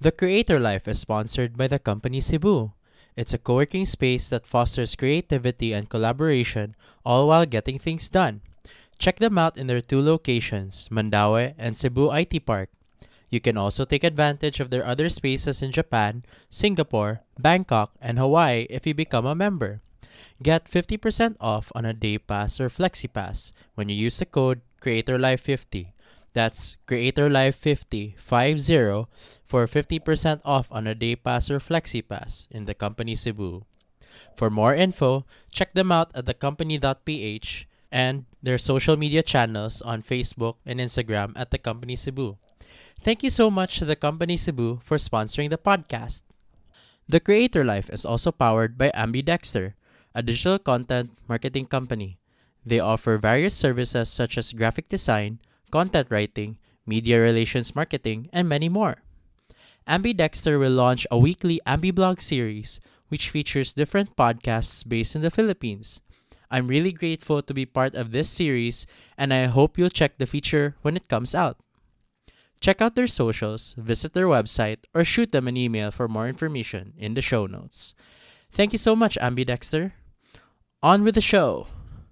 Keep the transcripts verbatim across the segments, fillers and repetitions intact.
The Creator Life is sponsored by the company Cebu. It's a co-working space that fosters creativity and collaboration, all while getting things done. Check them out in their two locations, Mandaue and Cebu I T Park. You can also take advantage of their other spaces in Japan, Singapore, Bangkok, and Hawaii if you become a member. Get fifty percent off on a day pass or flexi pass when you use the code Creator Life fifty. That's Creator Life fifty, five zero, for fifty percent off on a day pass or flexi pass in the company Cebu. For more info, check them out at the company dot p h and their social media channels on Facebook and Instagram at the company Cebu. Thank you so much to the company Cebu for sponsoring the podcast. The Creator Life is also powered by Ambidexter, a digital content marketing company. They offer various services such as graphic design, content writing, media relations marketing, and many more. Ambidexter will launch a weekly Ambiblog series which features different podcasts based in the Philippines. I'm really grateful to be part of this series, and I hope you'll check the feature when it comes out. Check out their socials, visit their website, or shoot them an email for more information in the show notes. Thank you so much, Ambidexter. On with the show.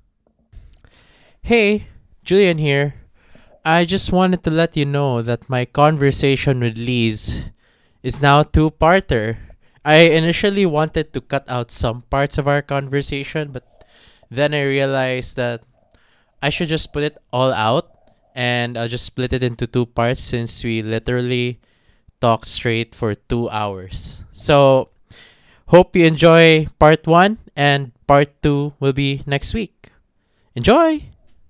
Hey, Julian here. I just wanted to let you know that my conversation with Liz is now a two-parter. I initially wanted to cut out some parts of our conversation, but then I realized that I should just put it all out and I'll just split it into two parts since we literally talked straight for two hours. So, hope you enjoy part one and part two will be next week. Enjoy!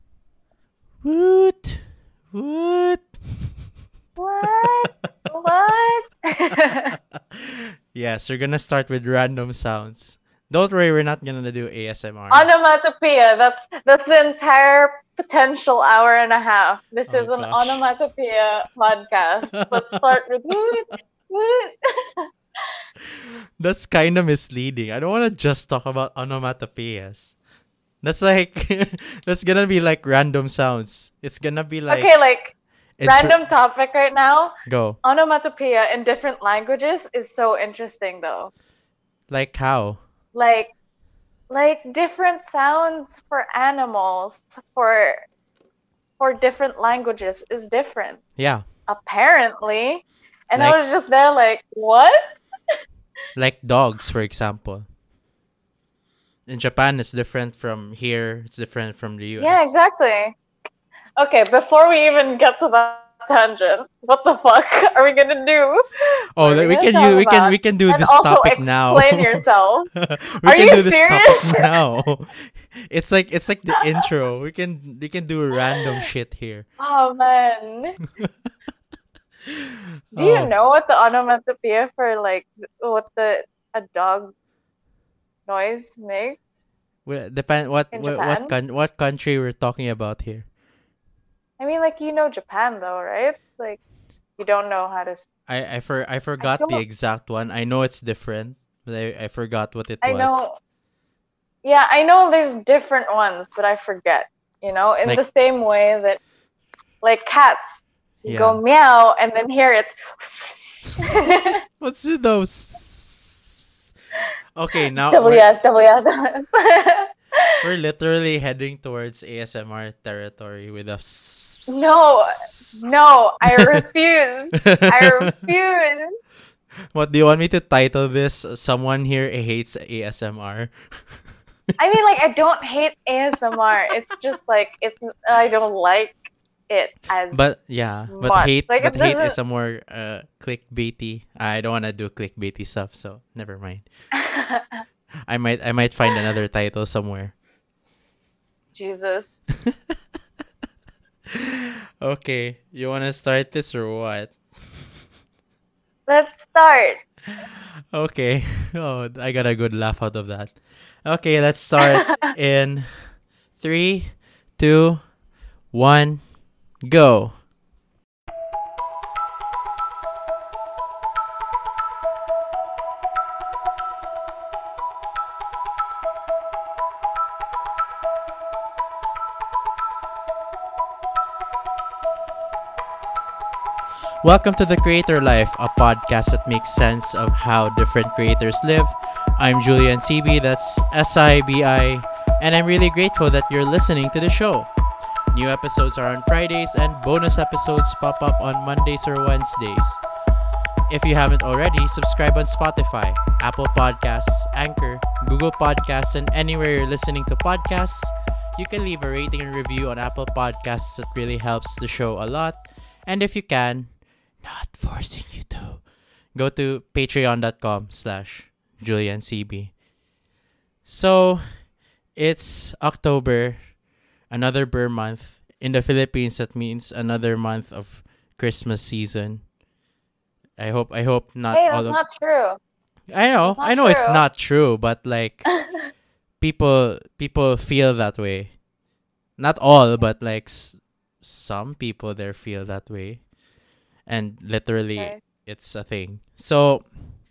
Woot! What? What? What? Yes, we're gonna start with random sounds. Don't worry, we're not gonna do A S M R. Onomatopoeia. That's that's the entire potential hour and a half. This Oh, is an gosh. onomatopoeia podcast. Let's start with woot, woot. That's kind of misleading. I don't want to just talk about onomatopoeias. That's like, that's gonna be like random sounds. It's gonna be like, Okay, like it's random topic right now. go. Onomatopoeia in different languages is so interesting though. Like how? Like like different sounds for animals for for different languages is different. Yeah, Apparently. And Like- I was just there like, what? like dogs, for example. In Japan, it's different from here. It's different from the U S. Yeah, exactly. Okay, before we even get to that tangent, what the fuck are we gonna do? Oh, What are we gonna can talk you we can about? we can do And this also topic now. explain yourself. we Are can you do this serious? topic now. It's like it's like the intro. We can we can do random shit here. Oh man. Do you Oh, know what the onomatopoeia for like what the a dog noise makes? we- depend what In what what, Japan? con- what country we're talking about here. I mean, like, you know Japan though, right? Like, you don't know how to. s- I I for I forgot the don't- exact one. I know it's different, but I, I forgot what it I was. know. Yeah, I know there's different ones, but I forget. You know, in Like- the same way that, like cats, you Yeah. go meow, and then here it's. What's it those? Okay, now W we're, S W S. we're literally heading towards A S M R territory with a. No, no, I refuse. I refuse. What do you want me to title this? Someone here hates A S M R. I mean, like, I don't hate A S M R. It's just like it's. I don't like it as. But yeah, but Much. hate, Like, but it hate is doesn't- a more uh clickbaity. I don't want to do clickbaity stuff, so never mind. I might, I might find another title somewhere. Jesus. Okay, you want to start this or what? Let's start. Okay. Oh, I got a good laugh out of that. Okay, let's start in three, two, one, go. Welcome to The Creator Life, a podcast that makes sense of how different creators live. I'm Julian C B, that's S I B I, and I'm really grateful that you're listening to the show. New episodes are on Fridays, and bonus episodes pop up on Mondays or Wednesdays. If you haven't already, subscribe on Spotify, Apple Podcasts, Anchor, Google Podcasts, and anywhere you're listening to podcasts. You can leave a rating and review on Apple Podcasts. It really helps the show a lot. And if you can, not forcing you to, go to patreon.com slash juliancb. So, it's October, another Burr month. In the Philippines, that means another month of Christmas season. I hope I hope not Hey, all that's of not true. I know. That's not I know it's true. not true, but like people people feel that way. Not all, but like s- some people there feel that way. And literally Okay. it's a thing. So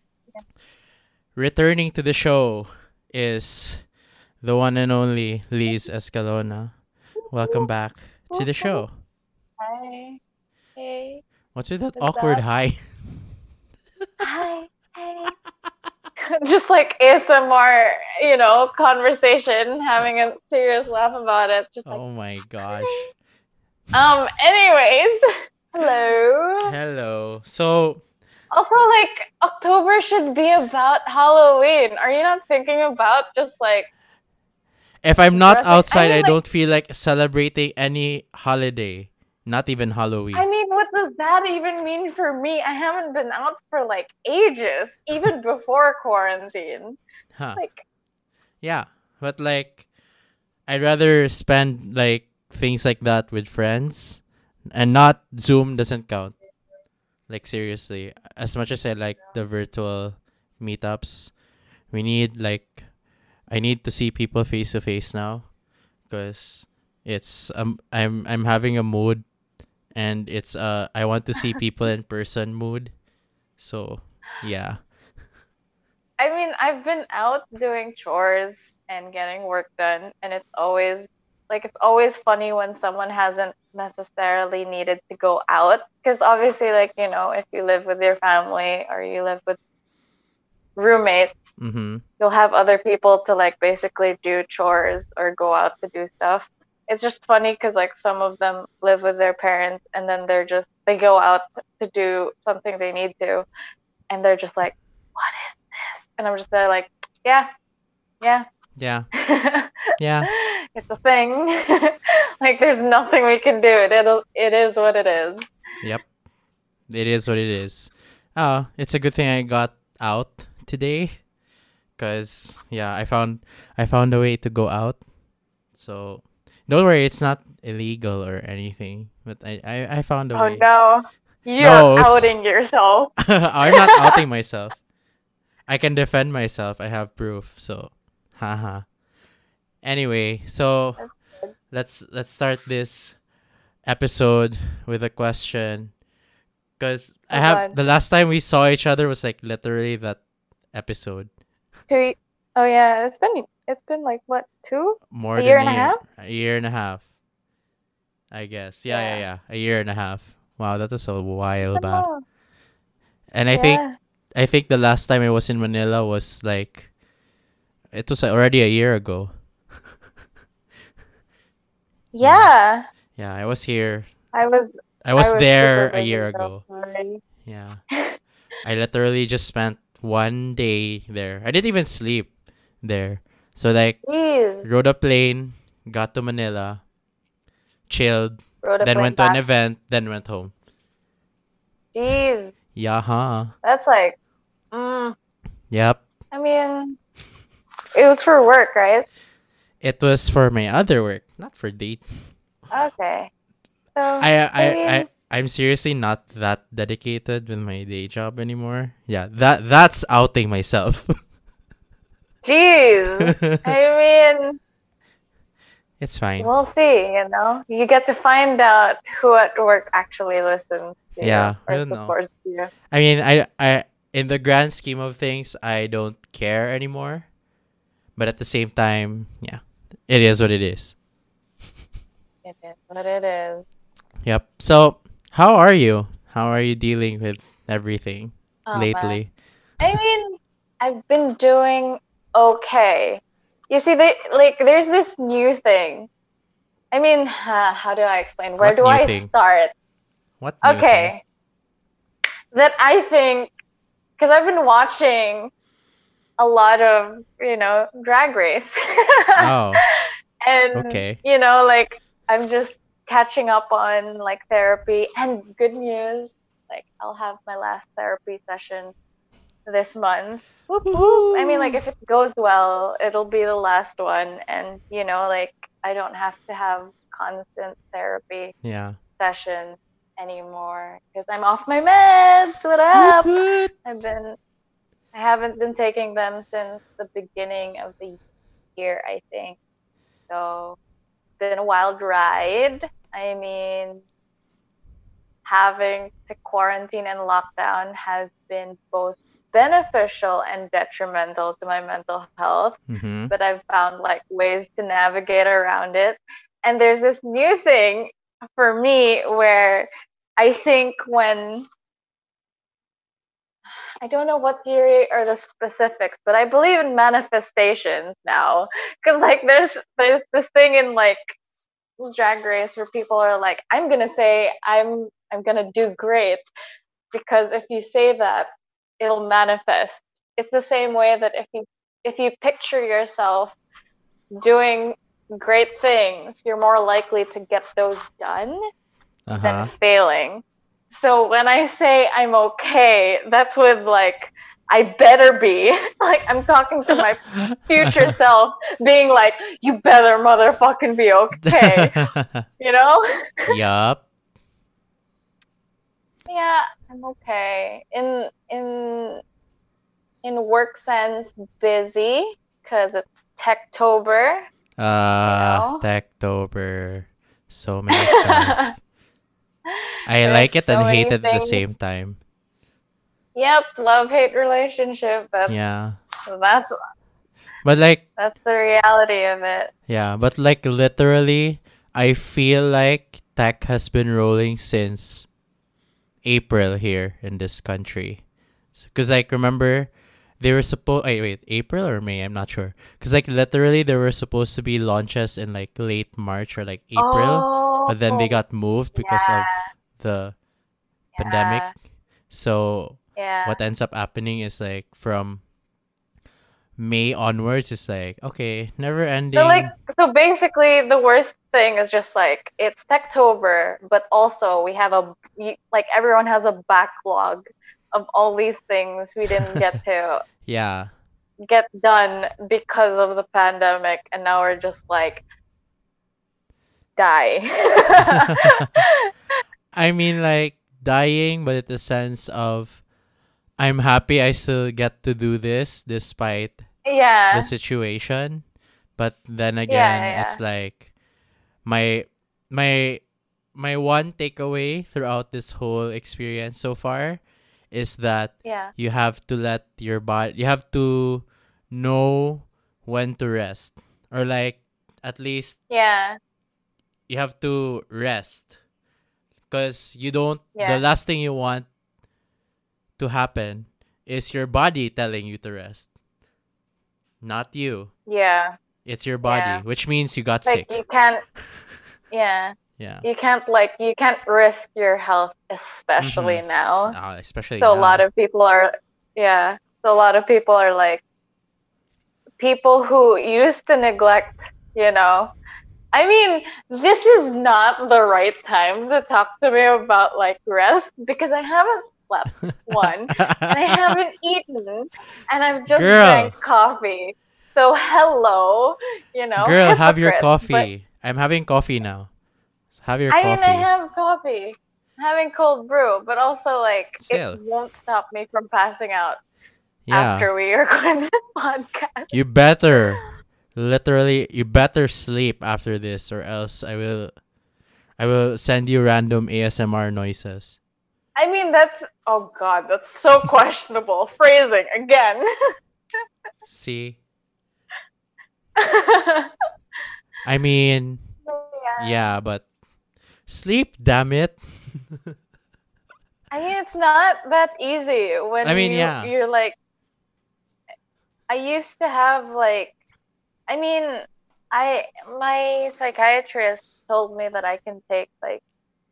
returning to the show is the one and only Liz Escalona. Welcome back to the show. Hi. Hey. What's with that What's awkward up? hi? Hi. Hey. Just like A S M R, you know, conversation, having a serious laugh about it. Just like, Oh my gosh. um, anyways, hello. Hello. So Also, like, October should be about Halloween. Are you not thinking about just like, if I'm not Dressing- I outside, I, mean, like- don't feel like celebrating any holiday. Not even Halloween. I mean, what does that even mean for me? I haven't been out for like ages, even before quarantine. Huh. Like, Yeah. But like I'd rather spend like things like that with friends, and not Zoom doesn't count. Like seriously. As much as I like the virtual meetups, we need like I need to see people face to face now, because it's um I'm I'm having a mood, and it's uh I want to see people in person mood. So, yeah. I mean, I've been out doing chores and getting work done, and it's always like it's always funny when someone hasn't necessarily needed to go out, because obviously, like, you know, if you live with your family or you live with roommates, Mhm. you'll have other people to like basically do chores or go out to do stuff. It's just funny because like some of them live with their parents, and then they're just they go out to do something they need to, and they're just like, what is this? And I'm just there like, yeah, yeah. Yeah. Yeah. It's a thing. Like, there's nothing we can do. It it'll, it is what it is. Yep. It is what it is. Oh, it's a good thing I got out today, cuz yeah, I found I found a way to go out. So, don't worry, it's not illegal or anything, but I I, I found a Oh way. no, you're No, it's- outing yourself. I'm not outing myself. I can defend myself. I have proof. So, haha. Anyway, so That's good. let's let's start this episode with a question, because I Oh, have God. the last time we saw each other was like literally that episode. Two, oh yeah, it's been it's been like what two? More A than year a and a year, half? a year and a half, I guess. Yeah, yeah, Yeah. yeah. A year and a half. Wow, that was a while I back. know. And I think Yeah. I think the last time I was in Manila was like it was already a year ago. Yeah, Yeah, I was here. I was. I was, I was there super a busy, year so ago. sorry. Yeah. I literally just spent one day there. I didn't even sleep there. So like Jeez, rode a plane, got to Manila, chilled, rode a then plane went to an back. event, then went home. Jeez, Yeah, huh? that's like. Mm, Yep. I mean, it was for work, right? It was for my other work, not for date. Okay. So I I mean, I I'm seriously not that dedicated with my day job anymore. Yeah, that that's outing myself. jeez. I mean, It's fine. we'll see. You know, you get to find out who at work actually listens to Yeah, you or we'll know. supports you. I mean, I I in the grand scheme of things, I don't care anymore. But at the same time, yeah, it is what it is. It is what it is. Yep. So, how are you? How are you dealing with everything Oh man. lately? I mean, I've been doing okay. You see, they like there's this new thing. I mean, uh, how do I explain? Where What do new I thing? start? What new thing? Okay, that I think because I've been watching a lot of, you know, Drag Race. Oh, And, okay. you know, like I'm just catching up on like therapy and good news. Like I'll have my last therapy session this month. Whoop whoop. I mean, like Woohoo! if it goes well, it'll be the last one. And, you know, like I don't have to have constant therapy Yeah. sessions anymore because I'm off my meds. What Woot up? woot! I've been I haven't been taking them since the beginning of the year, I think. So it's been a wild ride. I mean, having to quarantine and lockdown has been both beneficial and detrimental to my mental health, Mm-hmm. but I've found like ways to navigate around it. And there's this new thing for me where I think when I don't know what theory or the specifics, but I believe in manifestations now. Cause like there's there's this thing in like Drag Race where people are like, I'm gonna say I'm I'm gonna do great because if you say that, it'll manifest. It's the same way that if you if you picture yourself doing great things, you're more likely to get those done than Uh-huh. failing. So when I say I'm okay, that's with like I better be. Like I'm talking to my future self being like, you better motherfucking be okay. You know? Yup. Yeah, I'm okay. In in in work sense, busy because it's Techtober, you Uh, know. Techtober. So many stuff. I There's like it and so hate many it at the things. same time. Yep, love hate relationship. That's Yeah. that's But like, that's the reality of it. yeah, but like literally, I feel like tech has been rolling since April here in this country. Because, like, remember, they were supposed. Wait, wait, April or May? I'm not sure. Because, like, literally, there were supposed to be launches in, like, late March or, like, April. Oh, But then they got moved because of yeah, the pandemic. yeah, So, yeah. what ends up happening is, like, from May onwards, it's like, okay, never So like, ending. so basically, the worst thing is just like it's Techtober, but also we have a y- like everyone has a backlog of all these things we didn't get to Yeah. get done because of the pandemic, and now we're just like die. I mean, like, dying, but in the sense of I'm happy I still get to do this despite the Yeah, situation. But then yeah, again, it's yeah, like my my my one takeaway throughout this whole experience so far is that yeah, you have to let your body you have to know when to rest, or like at least yeah, you have to rest, because you don't the yeah, last thing you want to happen is your body telling you to rest, not you. yeah, It's your body, yeah. which means you got Like you sick. can't, yeah, Yeah. you can't like you can't risk your health, especially Mhm. now. Uh, especially So a lot now. of people are, yeah. So a lot of people are like people who used to neglect, you know. I mean, this is not the right time to talk to me about like rest because I haven't slept one and I haven't eaten and I've just drank Girl, coffee. So hello, you know, girl, have your hypocrite. But coffee. I'm having coffee now. Have your I mean, I coffee. have coffee, having cold brew, but also like it Still. won't stop me from passing out Yeah. after we record this podcast. You better literally you better sleep after this, or else I will I will send you random A S M R noises. I mean, that's oh god, that's so questionable phrasing again. See? Yeah. I mean, yeah, but sleep, damn it. I mean, it's not that easy I when mean, you yeah. you're like I used to have like I mean, I my psychiatrist told me that I can take like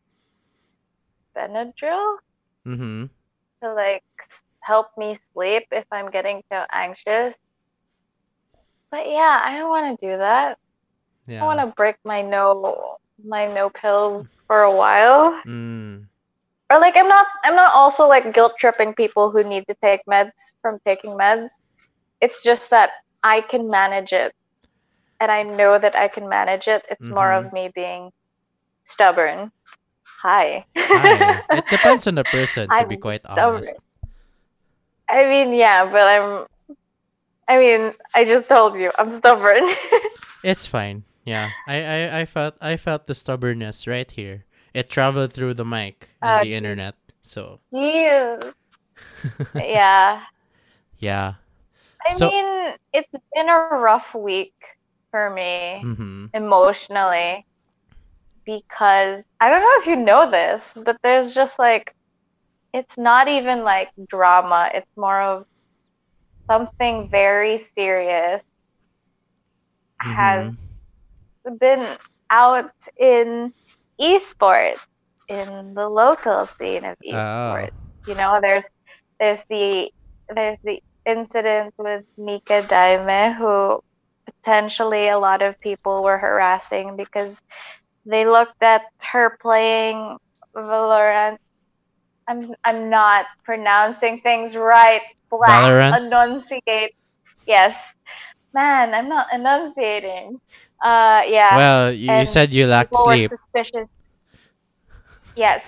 Benadryl Mm-hmm. to like s- help me sleep if I'm getting too anxious. But yeah, I don't want to do that. I want Yeah. to break my no my no pills for a while. Mm. Or like I'm not I'm not also like guilt tripping people who need to take meds from taking meds. It's just that I can manage it and I know that I can manage it. It's more Mm-hmm. of me being stubborn. Hi. Hi. It depends on the person, to be I'm quite honest. stubborn. I mean, yeah, but I'm I mean, I just told you I'm stubborn. It's fine. Yeah. I, I, I felt I felt the stubbornness right here. It traveled through the mic and Oh, the jeez. internet. So Jeez. Yeah. yeah. I So mean, it's been a rough week for me mm-hmm. emotionally because I don't know if you know this, but there's just like it's not even like drama. It's more of something very serious has Mm-hmm. been out in esports, in the local scene of Oh. esports. You know, there's there's the there's the incident with Mika Daime who potentially a lot of people were harassing because they looked at her playing Valorant. I'm I'm not pronouncing things right. Blah, Valorant? enunciate. Yes, man, I'm not enunciating. Uh, yeah, Well, you, you and said you lacked people were sleep. suspicious. Yes.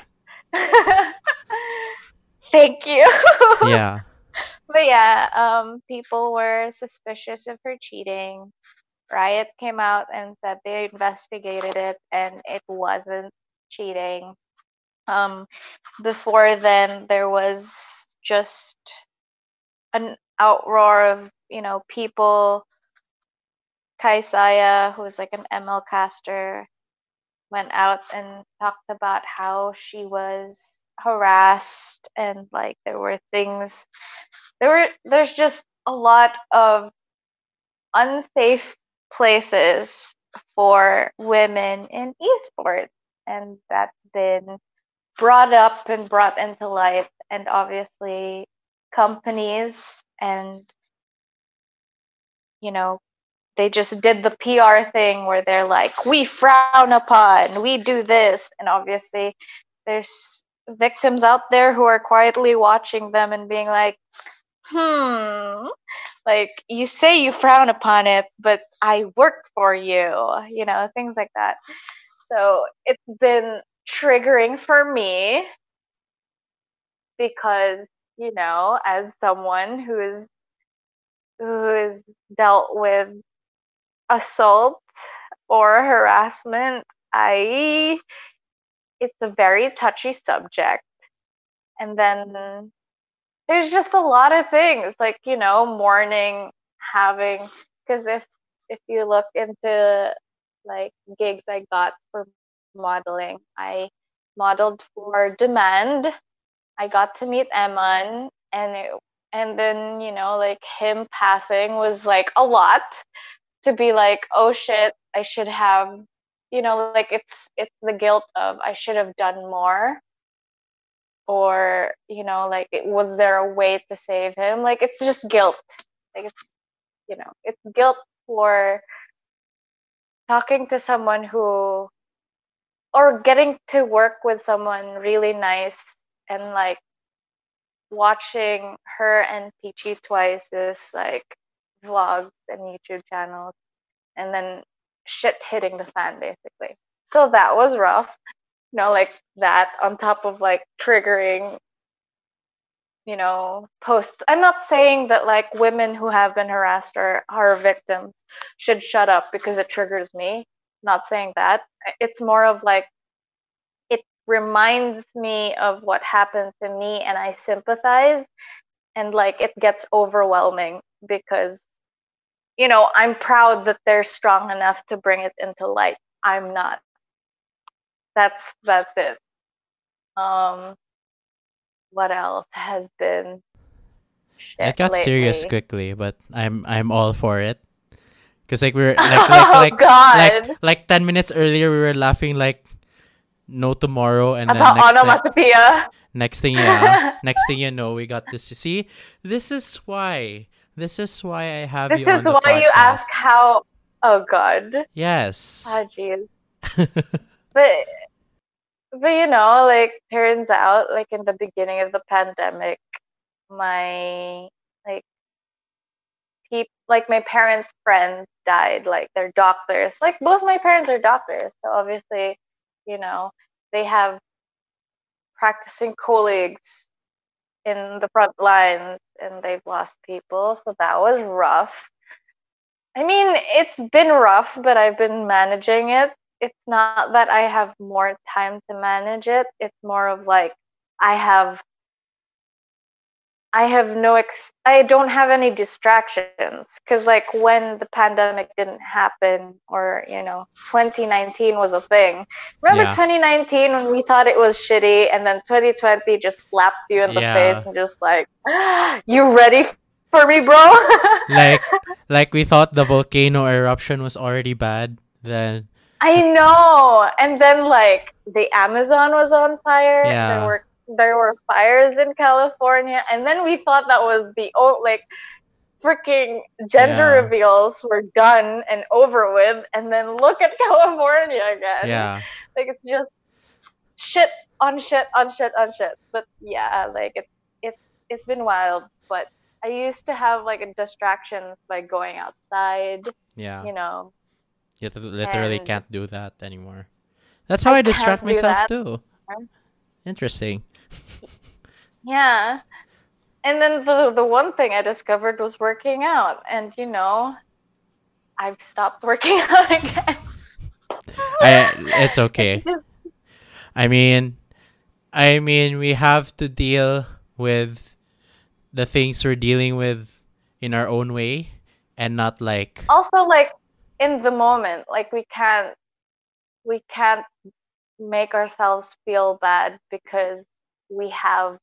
Thank you. Yeah. But yeah, um, people were suspicious of her cheating. Riot came out and said they investigated it and it wasn't cheating. Um, before then, there was just an outroar of, you know, people. Kaisaya, who was like an M L caster, went out and talked about how she was harassed and like there were things there were there's just a lot of unsafe places for women in esports and that's been brought up and brought into light and obviously companies and you know they just did the P R thing where they're like, we frown upon, we do this. And obviously, there's victims out there who are quietly watching them and being like, hmm, like you say you frown upon it, but I worked for you, you know, things like that. So it's been triggering for me because, you know, as someone who is who is dealt with assault or harassment, I it's a very touchy subject. And then there's just a lot of things like, you know, mourning, having because if if you look into like gigs I got for modeling, I modeled for Demand. I got to meet Eman and it, and then, you know, like him passing was like a lot to be like, oh shit, I should have, you know, like it's it's the guilt of I should have done more, or you know, like it, was there a way to save him? Like it's just guilt. Like it's you know, it's guilt for talking to someone who or getting to work with someone really nice and like watching her and Peachy Twice's like vlogs and YouTube channels and then shit hitting the fan basically. So that was rough. You know, like that on top of like triggering, you know, posts. I'm not saying that like women who have been harassed or are victims should shut up because it triggers me. I'm not saying that. It's more of like it reminds me of what happened to me and I sympathize and like it gets overwhelming because you know, I'm proud that they're strong enough to bring it into light. I'm not. That's that's it. Um what else has been It shit got serious lately? quickly, but I'm I'm all for it. Cause like we were like like Oh like like God. like ten minutes earlier we were laughing like no tomorrow, and then About next thing onomatopoeia. next thing yeah next thing you know we got this. You see, this is why this is why I have This you is on the why you ask podcast. how. Oh God. Yes. Ah, jeez. But but you know, like turns out, like in the beginning of the pandemic, my like peop like my parents' friends died. Like they're doctors. Like both my parents are doctors, so obviously, you know, they have practicing colleagues in the front lines, and they've lost people. So that was rough. I mean, it's been rough, but I've been managing it. It's not that I have more time to manage it. It's more of like I have I have no ex- I don't have any distractions cuz like when the pandemic didn't happen, or you know, twenty nineteen was a thing. Remember Yeah. twenty nineteen when we thought it was shitty, and then twenty twenty just slapped you in the face Yeah. and just like, "You ready for me, bro?" Like like we thought the volcano eruption was already bad. Then I know. And then like the Amazon was on fire. There yeah. were there were fires in California, and then we thought that was the oh like freaking gender Yeah. reveals were done and over with, and then look at California again. Yeah. Like it's just shit on shit on shit on shit. But yeah, like it's it's it's been wild. But I used to have like a distractions by going outside, Yeah. you know, You th- literally and can't do that anymore. That's how I I distract can't do myself that. too. Interesting. Yeah. And then the the one thing I discovered was working out, and you know, I've stopped working out again. I it's It's okay. just I mean, I mean we have to deal with the things we're dealing with in our own way and not like also like in the moment, like we can't we can't make ourselves feel bad because we have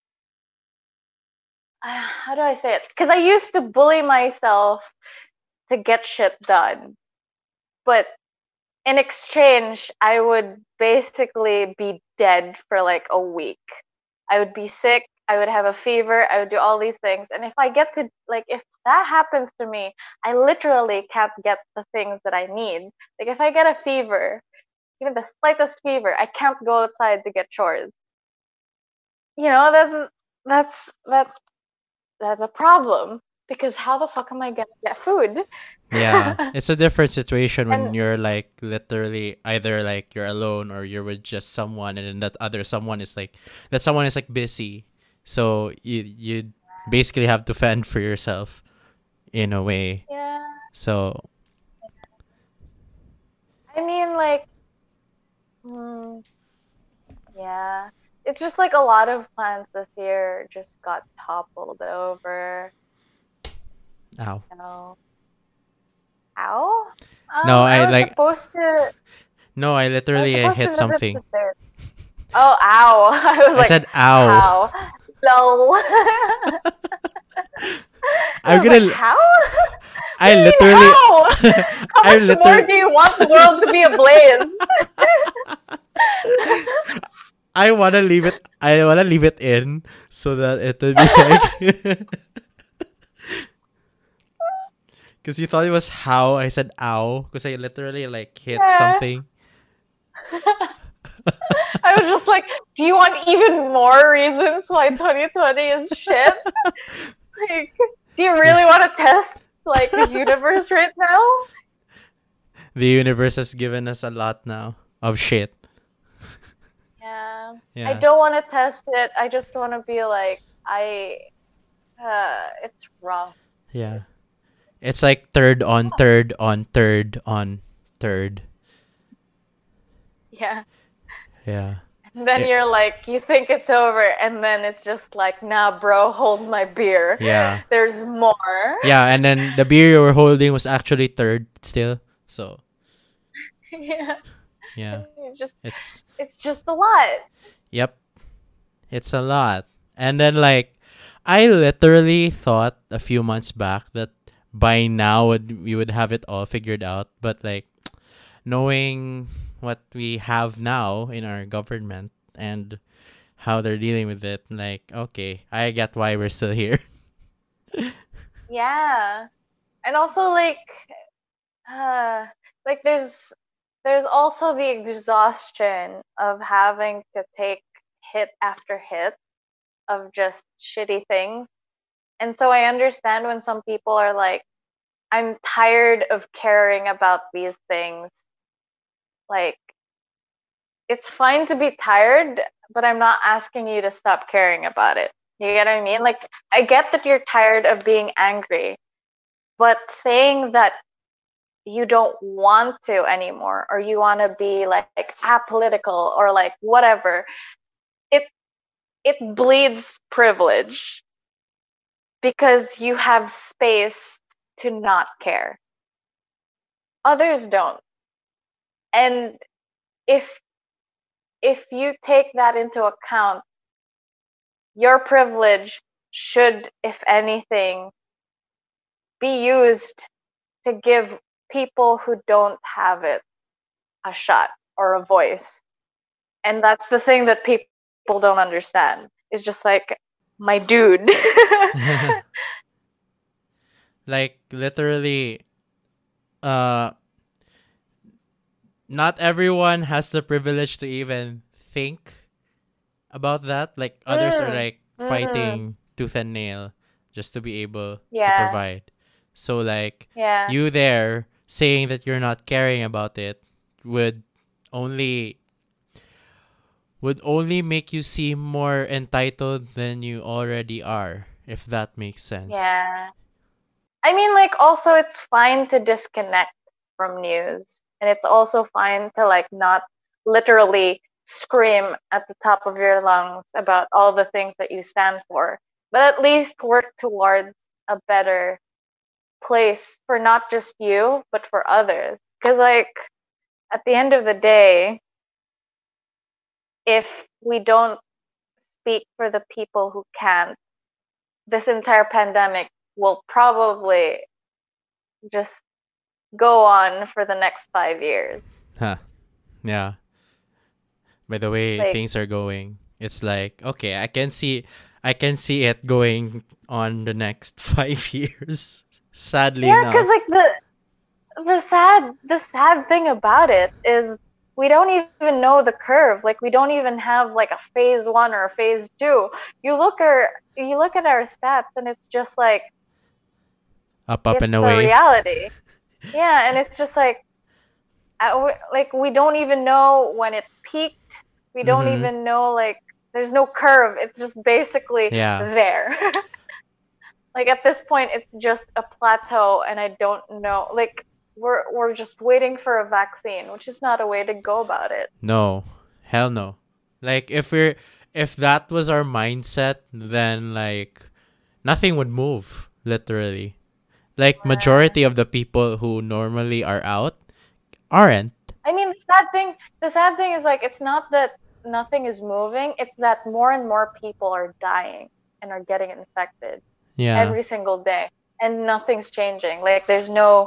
uh, how do I say it? Because I used to bully myself to get shit done, but in exchange, I would basically be dead for like a week. I would be sick. I would have a fever. I would do all these things. And if I get to, like, if that happens to me, I literally can't get the things that I need. Like, if I get a fever, even the slightest fever, I can't go outside to get chores. You know, that's, that's, that's, that's a problem because how the fuck am I gonna get food? yeah, it's a different situation when And you're like literally either like you're alone or you're with just someone, and then that other someone is like that someone is like busy. So you you basically have to fend for yourself in a way. yeah, So I mean, like, mm, yeah. It's just like a lot of plans this year just got toppled over, ow. you know. Ow? No, Um, I I was like supposed to no, I I was literally I supposed to hit visit something. the fair. Oh, ow. I was I like, said ow. how? Lol. I I'm was like, gonna how? What I do you mean literally how? How I much more literally do you want the world to be ablaze? I wanna leave it. I wanna leave it in so that it would be like, because you thought it was how I said ow because I literally like hit Yeah. something. I was just like, do you want even more reasons why twenty twenty is shit? Like, do you really want to test like the universe right now? The universe has given us a lot now of shit. Yeah. I Yeah, don't want to test it. I just want to be like, I, uh, it's rough. yeah. It's like third on third on third on third. Yeah. Yeah. And then It, you're like, you think it's over, and then it's just like, nah, bro, hold my beer. yeah. There's more. Yeah, and then the beer you were holding was actually third still. So Yeah. yeah, It's just, it's it's just a lot. yep, it's a lot. And then like I literally thought a few months back that by now would we would have it all figured out, but like knowing what we have now in our government and how they're dealing with it, like okay, I get why we're still here. Yeah. And also like uh like there's there's also the exhaustion of having to take hit after hit of just shitty things. And so I understand when some people are like, I'm tired of caring about these things. Like, it's fine to be tired, but I'm not asking you to stop caring about it. You get what I mean? Like, I get that you're tired of being angry, but saying that you don't want to anymore or you want to be like, like apolitical or like whatever, it it bleeds privilege because you have space to not care. Others don't. And if if you take that into account, your privilege should, if anything, be used to give people who don't have it a shot or a voice. And that's the thing that people don't understand. It's just like, my dude. Like literally uh not everyone has the privilege to even think about that. Like others are mm, like mm, fighting tooth and nail just to be able to yeah, provide. So like yeah, you there saying that you're not caring about it would only would only make you seem more entitled than you already are, if that makes sense. yeah. I mean, like, also, it's fine to disconnect from news. And it's also fine to, like, not literally scream at the top of your lungs about all the things that you stand for, but at least work towards a better place for not just you, but for others. Because, like, at the end of the day, if we don't speak for the people who can't, this entire pandemic will probably just go on for the next five years. Huh. Yeah. By the way Like, things are going, it's like okay, I can see I can see it going on the next five years. Sadly yeah, because enough. like the the sad the sad thing about it is we don't even know the curve. Like we don't even have like a phase one or a phase two. You look at you look at our stats and it's just like Up, up, and it's a away. reality. Yeah, and it's just like I, like we don't even know when it peaked. We don't Mm-hmm. even know like there's no curve. It's just basically Yeah. there. Like at this point it's just a plateau and I don't know like we're we're just waiting for a vaccine, which is not a way to go about it. No. Hell no. Like if we're if that was our mindset, then like nothing would move, literally. Like Yeah. majority of the people who normally are out aren't. I mean the sad thing the sad thing is like it's not that nothing is moving, it's that more and more people are dying and are getting infected Yeah. every single day and nothing's changing. Like there's no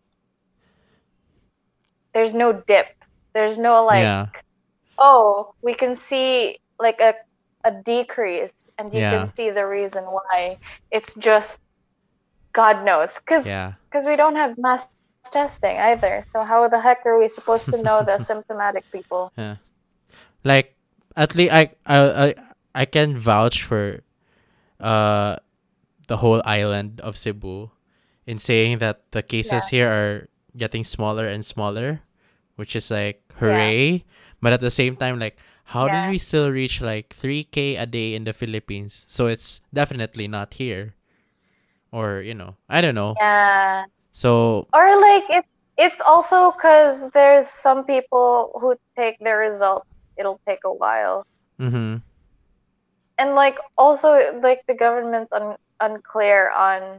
there's no dip. There's no like, Yeah. oh, we can see like a a decrease and you can Yeah. see the reason why. It's just God knows cuz Yeah. cuz we don't have mass testing either. So how the heck are we supposed to know the symptomatic people? Yeah. Like at least I I I I can vouch for uh the whole island of Cebu in saying that the cases Yeah. here are getting smaller and smaller, which is like Yeah. hooray. But at the same time, like how did Yeah. we still reach like three K a day in the Philippines? So it's definitely not here. Or, you know, I don't know. Yeah. So, Or like it it's also cuz there's some people who take their results it'll take a while. mm-hmm. And like also like the government's un- unclear on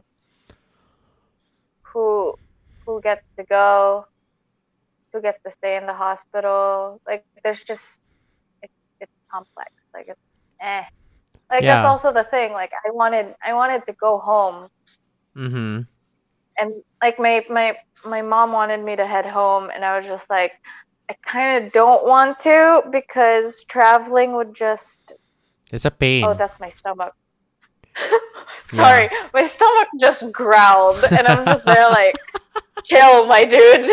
who who gets to go, who gets to stay in the hospital. Like there's just it's it's complex. Like it's eh. Like that's Yeah. also the thing. Like I wanted I wanted to go home, Mm-hmm. and like my my my mom wanted me to head home, and I was just like, I kind of don't want to because traveling would just. It's a Oh, pain. that's my stomach. Yeah. Sorry, my stomach just growled, and I'm just there like, chill, my dude.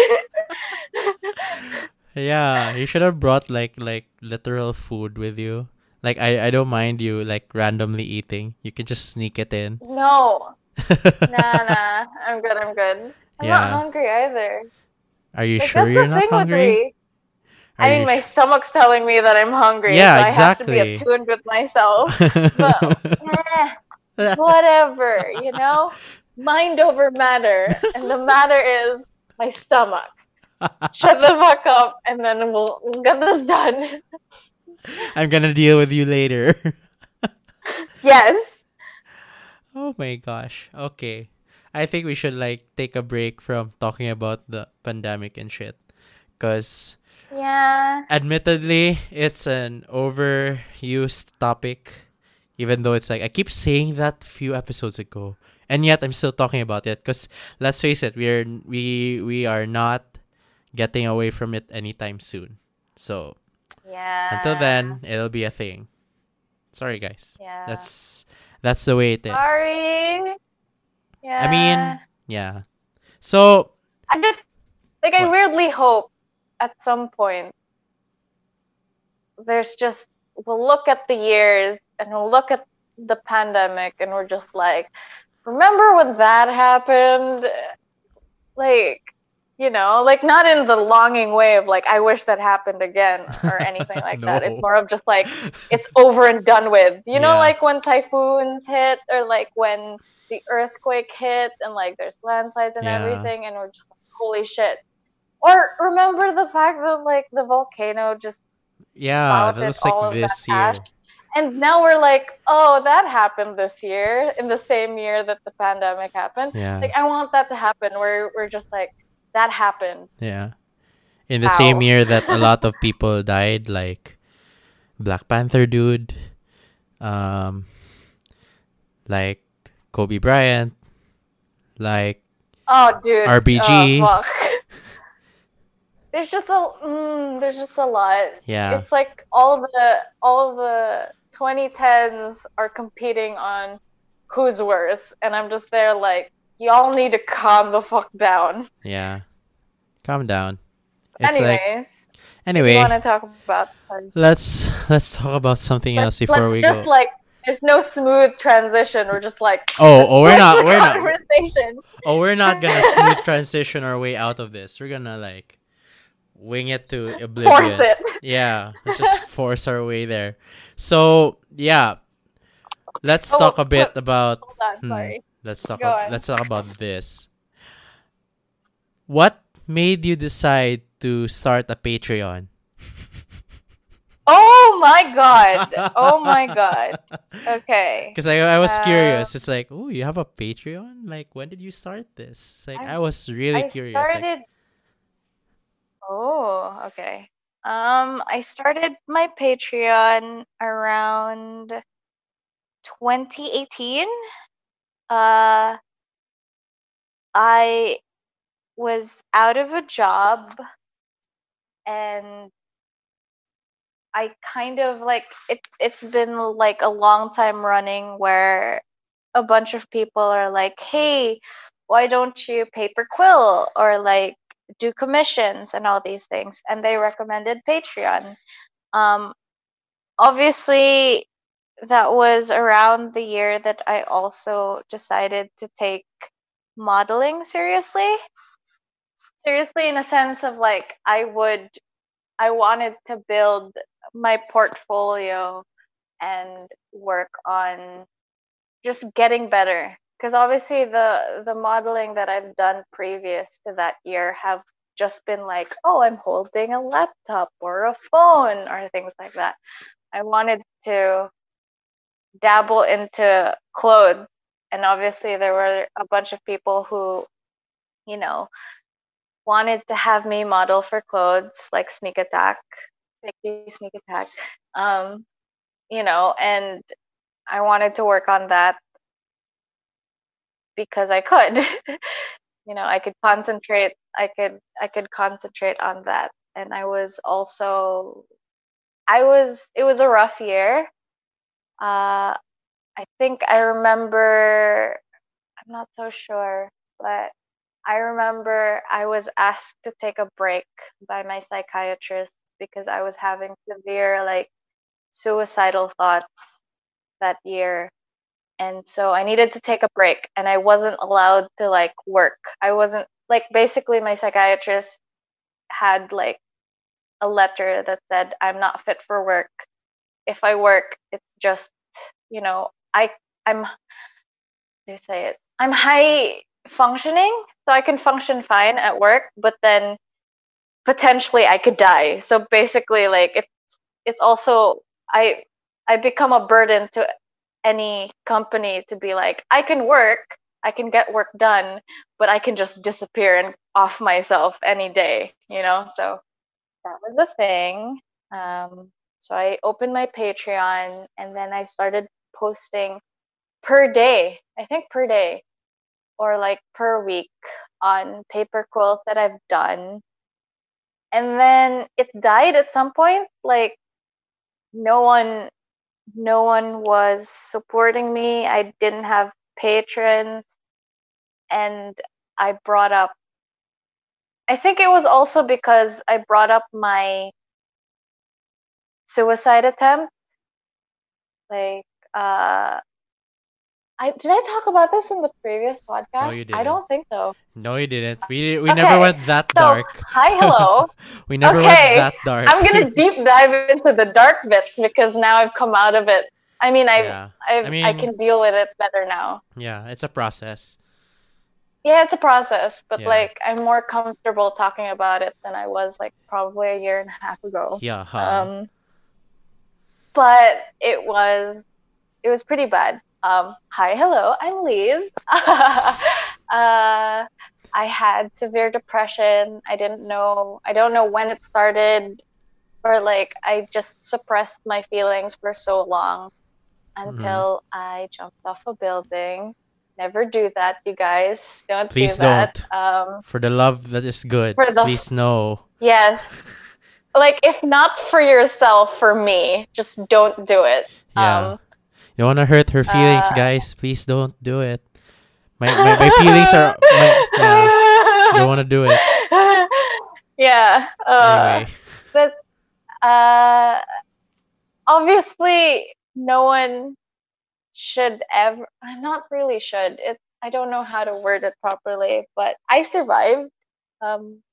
Yeah, you should have brought like like literal food with you. Like I I don't mind you like randomly eating. You can just sneak it in. No, nah, nah. I'm good. I'm good. I'm not Yeah. hungry either. Are you Like sure that's the you're not thing with hungry? me. Are I you mean, my sh- stomach's telling me that I'm hungry, Yeah, so I have to be exactly. attuned with myself. But eh, whatever, you know? Mind over matter, and the matter is my stomach. Shut the fuck up, and then we'll, we'll get this done. I'm gonna deal with you later. Yes. Oh my gosh. Okay. I think we should like take a break from talking about the pandemic and shit. Cause Yeah. admittedly, it's an overused topic. Even though it's like I keep saying that a few episodes ago, and yet I'm still talking about it. Cause let's face it, we're we we are not getting away from it anytime soon. So until Yeah. then, it'll be a thing. Sorry, guys. Yeah. That's that's the way it is. Sorry. I Yeah. mean, yeah. So I just, like, I what? weirdly hope at some point there's just, we'll look at the years and we'll look at the pandemic and we're just like, remember when that happened? Like, you know, like not in the longing way of like, I wish that happened again or anything like that. It's No. more of just like, it's over and done with. You know, Yeah. like when typhoons hit or like when the earthquake hit and like there's landslides and Yeah. everything, and we're just like, holy shit. Or remember the fact that like the volcano just Yeah, that spouted was like all of that this ash. year. And now we're like, oh, that happened this year, in the same year that the pandemic happened. Yeah. Like, I want that to happen where we're just like, that happened. Yeah. In the same How? year that a lot of people died, like Black Panther dude, um, like Kobe Bryant, like Oh, dude. Oh, R B G. fuck. There's just a, mm, there's just a lot. Yeah. It's like all the, all the twenty tens are competing on who's worse, and I'm just there like, y'all need to calm the fuck down. Yeah. Calm down. It's like Anyways, if you want anyway, to talk about, let's let's talk about something let's else before let's we just go. like, there's no smooth transition. We're just like, Oh, let's oh, we're switch not the we're not conversation. oh, we're not gonna smooth transition our way out of this. We're gonna like wing it to Force oblivion. it. Yeah, let's just force our way there. So yeah, let's Oh, talk a bit hold about. on. Hmm, Sorry. let's talk. Go ab- on. Let's talk about this. What made you decide to start a Patreon? Oh my god. Oh my god. Okay. Because I, I was Um, curious. It's like, oh, you have a Patreon? Like, when did you start this? It's like, I I was really I curious. Like, started. Oh, okay. Um, I started my Patreon around twenty eighteen. Uh, I was out of a job, and I kind of like it it's been like a long time running where a bunch of people are like, "Hey, why don't you pay per quill or like do commissions and all these things?" And they recommended Patreon. Um Obviously that was around the year that I also decided to take modeling seriously. Seriously in a sense of like I would I wanted to build my portfolio and work on just getting better, because obviously the the modeling that I've done previous to that year have just been like, oh, I'm holding a laptop or a phone or things like that. I wanted to dabble into clothes, and obviously there were a bunch of people who, you know, wanted to have me model for clothes like Sneak Attack, Thank you, Sneak Attack. Um, you know, and I wanted to work on that because I could. You know, I could concentrate. I could I could concentrate on that. And I was also I was it was a rough year. Uh, I think I remember. I'm not so sure, but I remember I was asked to take a break by my psychiatrist because I was having severe like suicidal thoughts that year. And so I needed to take a break and I wasn't allowed to like work. I wasn't like basically my psychiatrist had like a letter that said I'm not fit for work. If I work, it's just, you know, I I'm they say it. I'm high functioning, so I can function fine at work, but then potentially I could die. So basically like it's it's also I I become a burden to any company to be like, I can work, I can get work done, but I can just disappear and off myself any day, you know? So that was a thing. Um, so I opened my Patreon and then I started posting per day, I think per day or like per week on paper quills that I've done. And then it died at some point. Like no one no one was supporting me. I didn't have patrons and I brought up I think it was also because I brought up my suicide attempt. Like uh I did I talk about this in the previous No, podcast? you I didn't. don't think so. No, you didn't. We we never Okay. went that So, dark. hi, hello. We never went Okay. that dark. I'm going to deep dive into the dark bits because now I've come out of it. I mean, I've Yeah. I I've I mean, can deal with it better now. yeah, it's a process. Yeah, it's a process, but Yeah. like I'm more comfortable talking about it than I was like probably a year and a half ago. Yeah, huh. Um, but it was it was pretty bad. Um, hi, hello, I'm Liz. uh, I had severe depression. I didn't know. I don't know when it started, or like I just suppressed my feelings for so long Mhm. until I jumped off a building. Never do that, you guys. Don't do Please that. don't. Um, For the love that is good, for the please no. yes, like if not for yourself, for me, just don't do it. Yeah. Um, You want to hurt her feelings, uh, guys? Please don't do it. My my, my feelings are my yeah. Don't want to do it. yeah. Uh, Anyway. but uh, obviously, no one should ever. Not really should. It. I don't know how to word it properly, but I survived. Um,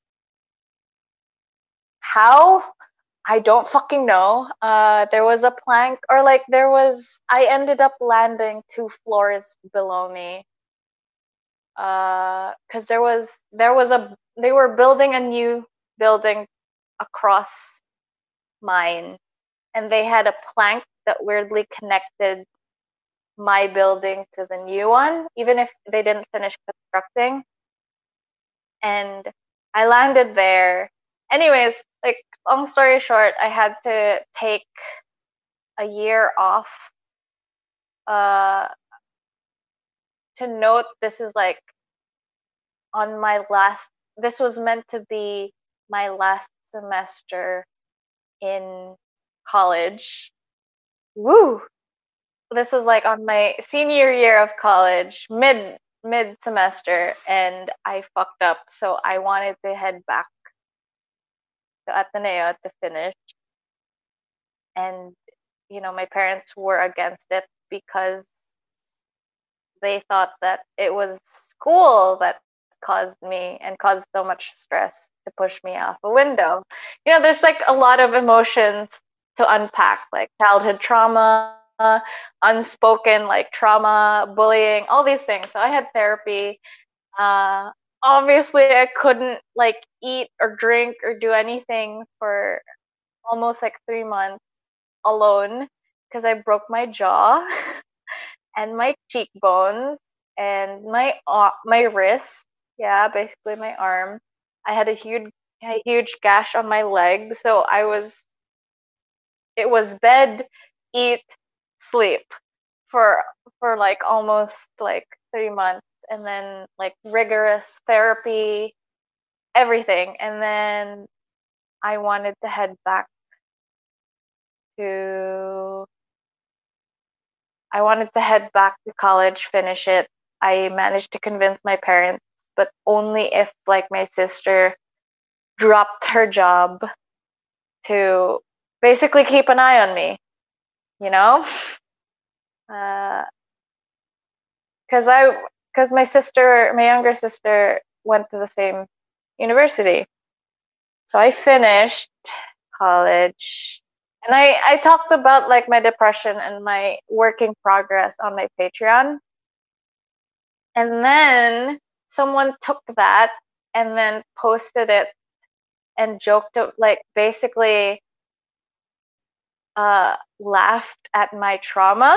how? I don't fucking know. Uh, there was a plank, or like there was. I ended up landing two floors below me. Uh, because there was there was a they were building a new building across mine, and they had a plank that weirdly connected my building to the new one, even if they didn't finish constructing. And I landed there. Anyways, like long story short, I had to take a year off. Uh, to note, this is like on my last. This was meant to be my last semester in college. Woo! This is like on my senior year of college, mid mid semester, and I fucked up. So I wanted to head back to Ateneo to finish. And you know, my parents were against it because they thought that it was school that caused me and caused so much stress to push me off a window. You know, there's like a lot of emotions to unpack, like childhood trauma, unspoken like trauma, bullying, all these things. So I had therapy. Uh, obviously, I couldn't like eat or drink or do anything for almost like three months alone because I broke my jaw and my cheekbones and my uh, my wrist. Yeah, basically my arm. I had a huge a huge gash on my leg, so I was it was bed, eat, sleep for for like almost like three months, and then like rigorous therapy, everything, and then I wanted to head back to I wanted to head back to college, finish it. I managed to convince my parents, but only if like my sister dropped her job to basically keep an eye on me, you know? Uh, cause I, cause my sister, my younger sister went to the same university. So I finished college, and I, I talked about like my depression and my working progress on my Patreon. And then someone took that and then posted it and joked, like basically uh, laughed at my trauma.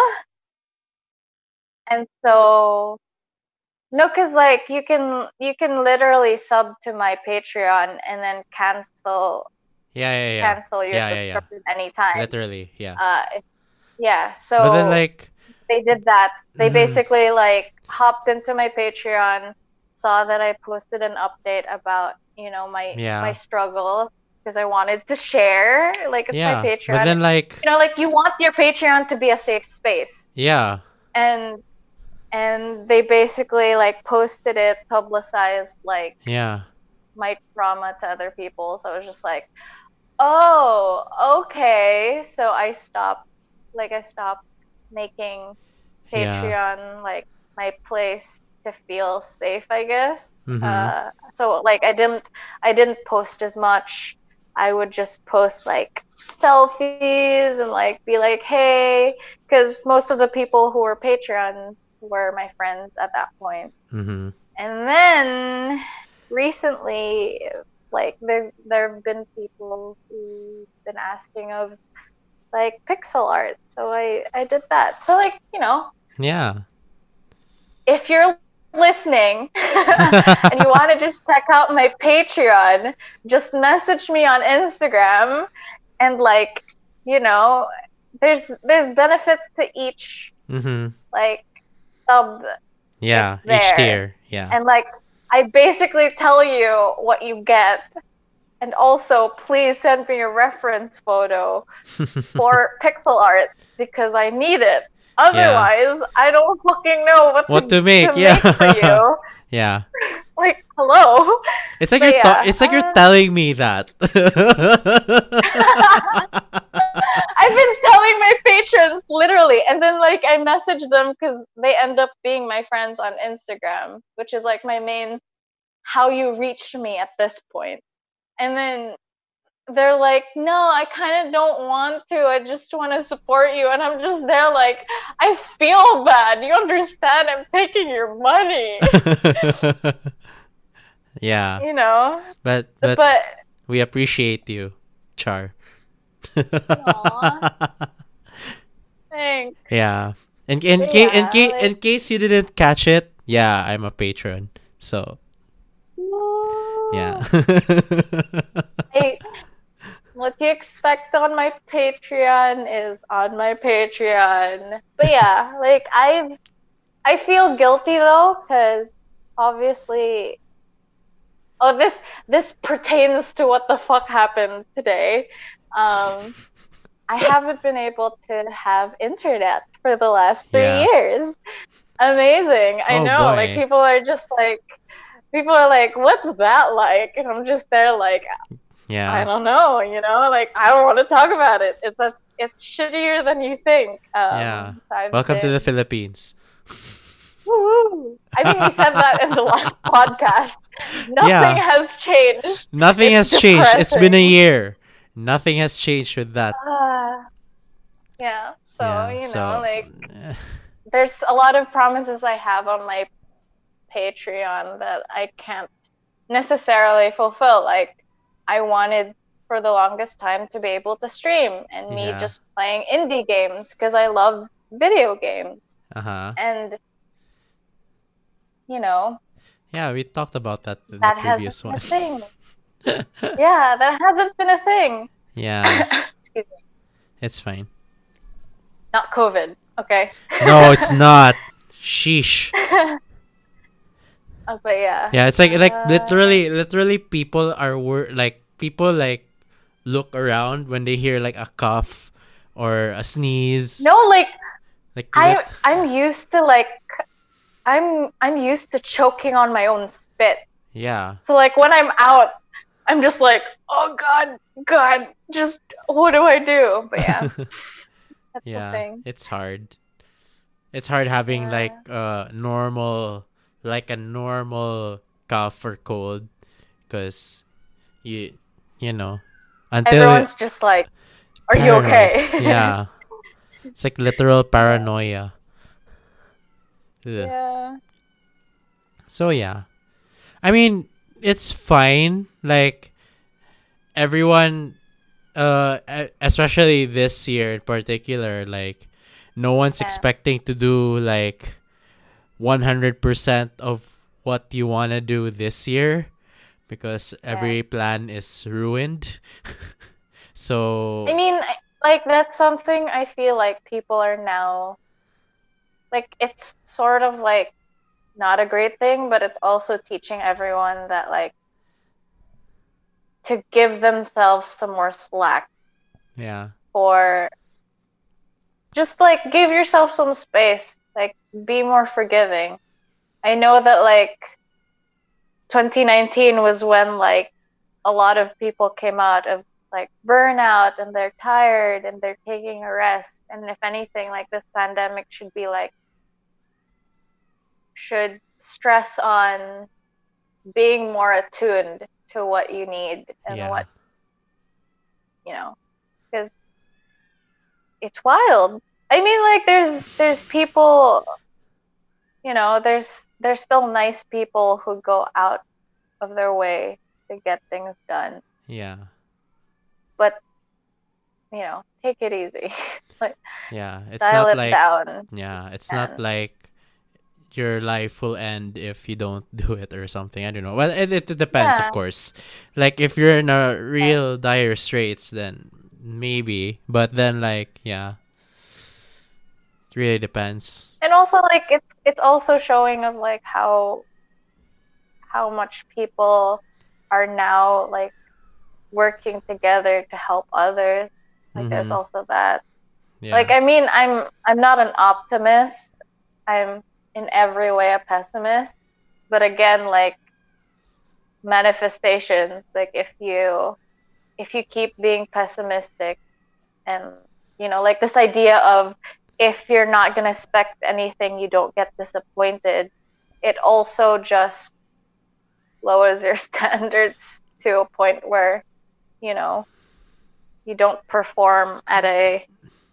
And so, no, because like you can you can literally sub to my Patreon and then cancel Yeah, yeah, yeah. cancel your Yeah, yeah, yeah. subscription anytime. Literally, yeah. Uh, if- yeah. So But then, like, they did that. They Mhm. basically like hopped into my Patreon, saw that I posted an update about, you know, my Yeah. my struggles, because I wanted to share. Like it's yeah. my Patreon. But then, like, You know, like you want your Patreon to be a safe space. yeah. And and they basically like posted it, publicized like Yeah. my trauma to other people. So I was just like, oh, okay. So I stopped, like I stopped making Yeah. Patreon like my place to feel safe, I guess. Mhm. Uh, so like I didn't I didn't post as much. I would just post like selfies and like be like, hey, because most of the people who were Patreon were my friends at that point. Mhm. And then recently, like there there have been people who've been asking of like pixel art, so I I did that. So like, you know, Yeah. if you're listening and you want to just check out my Patreon, just message me on Instagram, and like, you know, there's there's benefits to each Mhm. like sub, Yeah. It's Each there. tier. Yeah. and like I basically tell you what you get. And also, please send me a reference photo for pixel art, because I need it. Otherwise, I don't fucking know what, What to, to make, to yeah. make for you. Yeah. Like, hello. It's like But you're yeah, ta- it's like you're uh, telling me that. I've been telling my patrons literally, and then like I message them because they end up being my friends on Instagram, which is like my main how you reach me at this point. And then they're like, no, I kind of don't want to. I just want to support you. And I'm just there like, I feel bad. You understand? I'm taking your money. Yeah. You know? But but, But we appreciate you, Char. Aw. thanks. Yeah. In in, ca- in, Yeah, ca- like- in case you didn't catch it, yeah, I'm a patron. So yeah. Hey, what you expect on my Patreon is on my Patreon. But yeah, like I I feel guilty though, because obviously, oh, this this pertains to what the fuck happened today. Um, I haven't been able to have internet for the last three Yeah. years. Amazing. I Oh, know. boy. Like people are just like, people are like, what's that like? And I'm just there like, I Yeah. don't know. You know, like I don't want to talk about it. It's a, it's shittier than you think. Um, Yeah. so I've Welcome to been- the Philippines. Woo-woo. I mean, we said that in the last podcast. Nothing Yeah. has changed. Nothing It's has changed. It's been a depressing. year. Nothing has changed with that. Uh, yeah. So, yeah. you know, so, like eh, there's a lot of promises I have on my Patreon that I can't necessarily fulfill. Like, I wanted for the longest time to be able to stream and me Yeah. just playing indie games because I love video games. uh-huh. And, you know, Yeah, we talked about that in that the hasn't previous been one. a thing. Yeah, that hasn't been a thing. Yeah. Excuse me. It's fine. Not COVID. Okay. No, it's not. Sheesh. Oh, but yeah. Yeah, it's like like Uh, literally literally people are wor- like people like look around when they hear like a cough or a sneeze. no, like Like I lit I'm used to like I'm I'm used to choking on my own spit. yeah. So like when I'm out, I'm just like, oh God, God, just what do I do? But yeah, that's the Yeah, thing. it's hard. It's hard having like Yeah. uh normal like a normal cough or cold because you you know until it Everyone's just like, are you paranoid. okay? Yeah. It's like literal Yeah. paranoia. Ugh. Yeah. So yeah. I mean, it's fine. Like everyone uh e- especially this year in particular, like no one's Yeah. expecting to do like one hundred percent of what you want to do this year because Yeah. every plan is ruined. I So, mean, I- like that's something I feel like people are now like it's sort of like not a great thing, but it's also teaching everyone that like to give themselves some more slack yeah. for just like give yourself some space, like be more forgiving. I know that like twenty nineteen was when like a lot of people came out of like burnout and they're tired and they're taking a rest. And if anything, like this pandemic should be like should stress on being more attuned to what you need and Yeah. what you know because it's wild. I mean, like there's there's people, you know, there's there's still nice people who go out of their way to get things done, Yeah. but you know, take it easy, like Yeah. It's dial not it like down, yeah, it's not and like your life will end if you don't do it or something. I don't know. Well, it, it, it depends, of yeah, course. Like if you're in a yeah. real dire straits, then maybe. But then, like, yeah, it really depends. And also like it's it's also showing of like how how much people are now like working together to help others. Like there's Mm-hmm. also that. Like Yeah. I mean, I'm I'm not an optimist. I'm in every way a pessimist. But again, like manifestations, like if you if you keep being pessimistic and you know, like this idea of if you're not gonna expect anything, you don't get disappointed. It also just lowers your standards to a point where, you know, you don't perform at a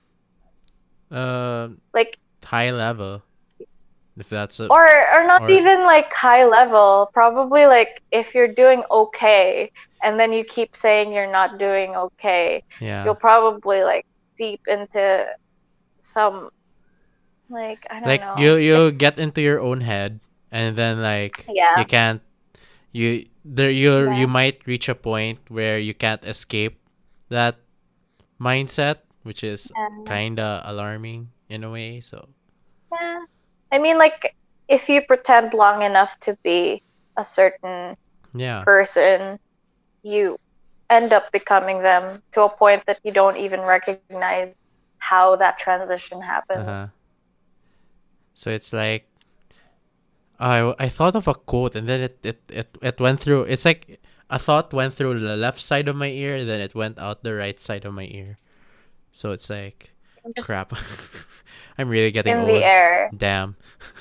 Uh, like high level, if that's a or or not or even like high level, probably like if you're doing okay and then you keep saying you're not doing okay, yeah, you'll probably like deep into some like I don't like you know. you It's get into your own head, and then like you yeah. can't you there you you Yeah. might reach a point where you can't escape that mindset, which is Yeah. kind of alarming in a way. So, Yeah. I mean like if you pretend long enough to be a certain yeah. person, you end up becoming them to a point that you don't even recognize how that transition happened. Uh-huh. So it's like I I thought of a quote and then it it it, it went through. It's like a thought went through the left side of my ear, then it went out the right side of my ear. So it's like Just crap. I'm really getting in the old. air. Damn.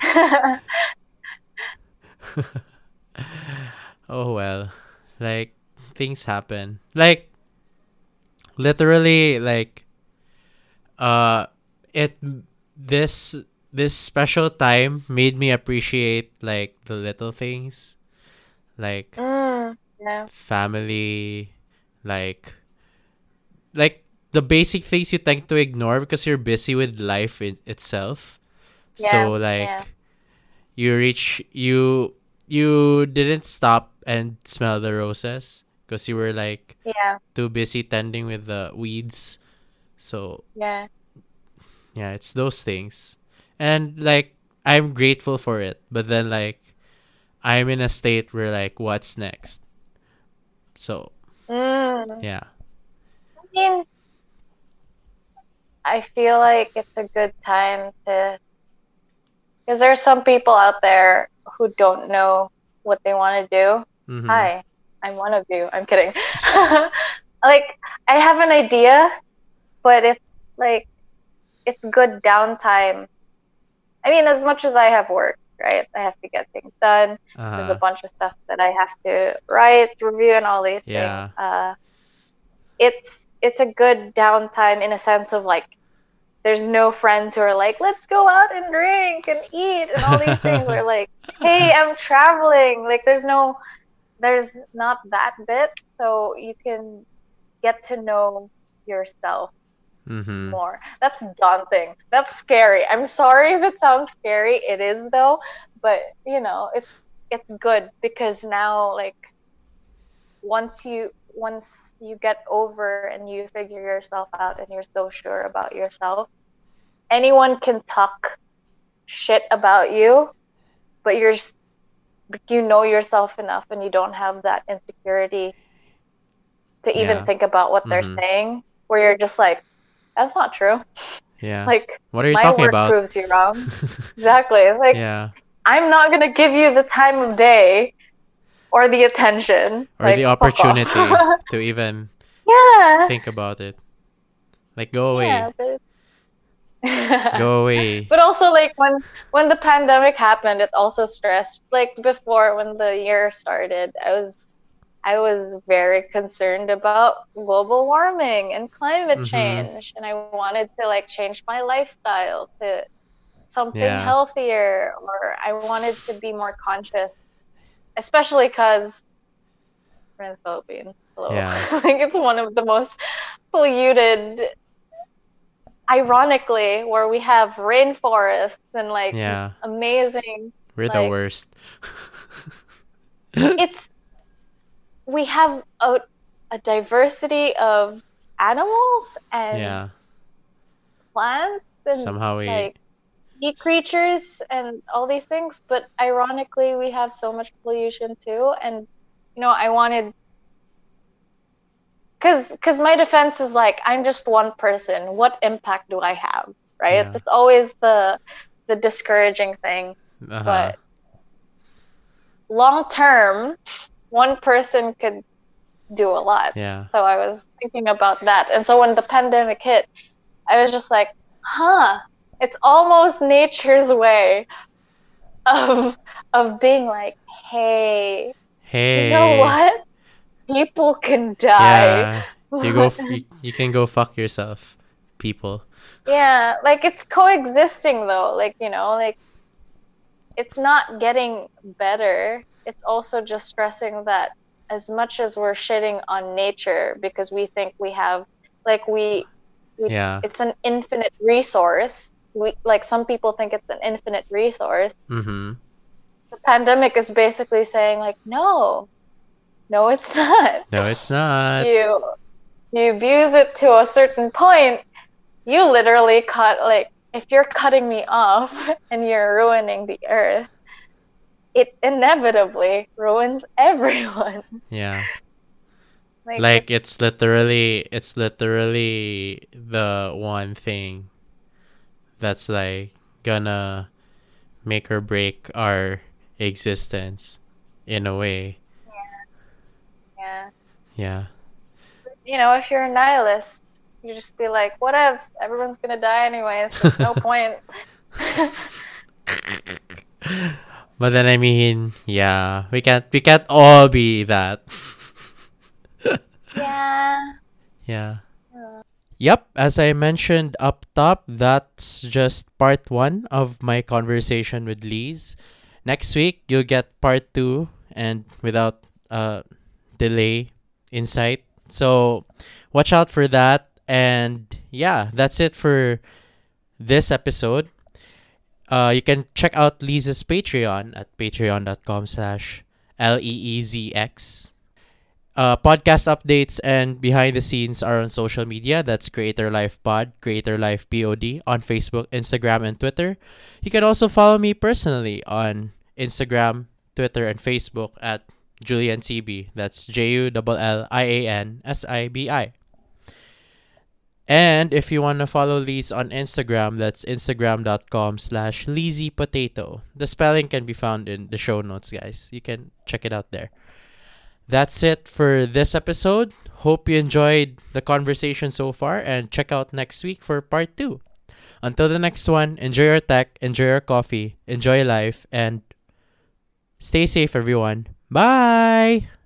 Oh well. Like things happen. Like literally like uh it this this special time made me appreciate like the little things like mm, yeah. family, like like the basic things you tend to ignore because you're busy with life in itself. Yeah. So Yeah. like you reach you you didn't stop and smell the roses because you were like Yeah. too busy tending with the weeds. So Yeah. Yeah, it's those things. And like I'm grateful for it, but then like I'm in a state where like what's next? So, Mm. yeah. I mean, I feel like it's a good time to, because there's some people out there who don't know what they want to do. Mhm. Hi, I'm one of you. I'm kidding. Like, I have an idea, but it's like, it's good downtime. I mean, as much as I have work, right? I have to get things done. There's a Uh-huh. bunch of stuff that I have to write, review, and all these Yeah. things. Uh, it's it's a good downtime in a sense of like, there's no friends who are like, let's go out and drink and eat and all these things. We're like, hey, I'm traveling. Like, there's no, there's not that bit. So you can get to know yourself Mhm. more. That's daunting. That's scary. I'm sorry if it sounds scary. It is though. But you know, it's it's good because now like once you once you get over and you figure yourself out and you're so sure about yourself, anyone can talk shit about you, but you're s- you know yourself enough and you don't have that insecurity to even Yeah. think about what they're Mhm. saying, where you're just like, that's not true. Yeah. Like, What are you my talking work about? proves you wrong. Exactly. It's like, Yeah. I'm not gonna give you the time of day or the attention. Or the Like, fuck off. opportunity to even think Yes. about it. Like go Yeah, away. but Go away. but also like when when the pandemic happened, it also stressed. Like before when the year started, I was I was very concerned about global warming and climate Mhm. change, and I wanted to like change my lifestyle to something Yeah. healthier, or I wanted to be more conscious, especially because we're in the Philippines. Hello. Yeah. Like it's one of the most polluted, ironically, where we have rainforests and like Yeah. amazing, We're the like worst. it's we have a, a diversity of animals and Yeah. plants and Somehow we like sea creatures and all these things, but ironically we have so much pollution too. And you know, I wanted, because because my defense is like, I'm just one person, what impact do I have, right? yeah. It's always the the discouraging thing. Uh-huh. But long term, one person could do a lot. Yeah. So I was thinking about that. And so when the pandemic hit, I was just like, huh, it's almost nature's way of of being like, hey, you know Hey. what? People can die. Yeah. You go f- you, you can go fuck yourself, people. Yeah, like it's coexisting though. Like, you know, like it's not getting better. It's also just stressing that as much as we're shitting on nature because we think we have, like we we Yeah. it's an infinite resource. We like some people think it's an infinite resource. Mhm. The pandemic is basically saying like, no, no, it's not. No, it's not. You you abuse it to a certain point, you literally cut, like if you're cutting me off and you're ruining the earth, it inevitably ruins everyone. Yeah. Like Like it's it's literally it's literally the one thing that's like gonna make or break our existence in a way. yeah. Yeah. You know, if you're a nihilist, you just be like, what if everyone's gonna die anyways? There's no point. But then I mean, yeah, we can't we can't all be that. Yeah. Yeah. Uh, Yep, as I mentioned up top, that's just part one of my conversation with Lise. Next week, you'll get part two, and without uh, delay, insight. So watch out for that. And yeah, that's it for this episode. Uh, you can check out Lisa's Patreon at patreon.com slash L E E Z X. Uh, podcast updates and behind the scenes are on social media. That's Creator Life Pod, Creator Life P O D on Facebook, Instagram, and Twitter. You can also follow me personally on Instagram, Twitter, and Facebook at Julian C B. That's J U L L I A N S I B I. And if you want to follow Lise on Instagram, that's instagram.com slash LizyPotato. The spelling can be found in the show notes, guys. You can check it out there. That's it for this episode. Hope you enjoyed the conversation so far and check out next week for part two. Until the next one, enjoy your tech, enjoy your coffee, enjoy life, and stay safe, everyone. Bye!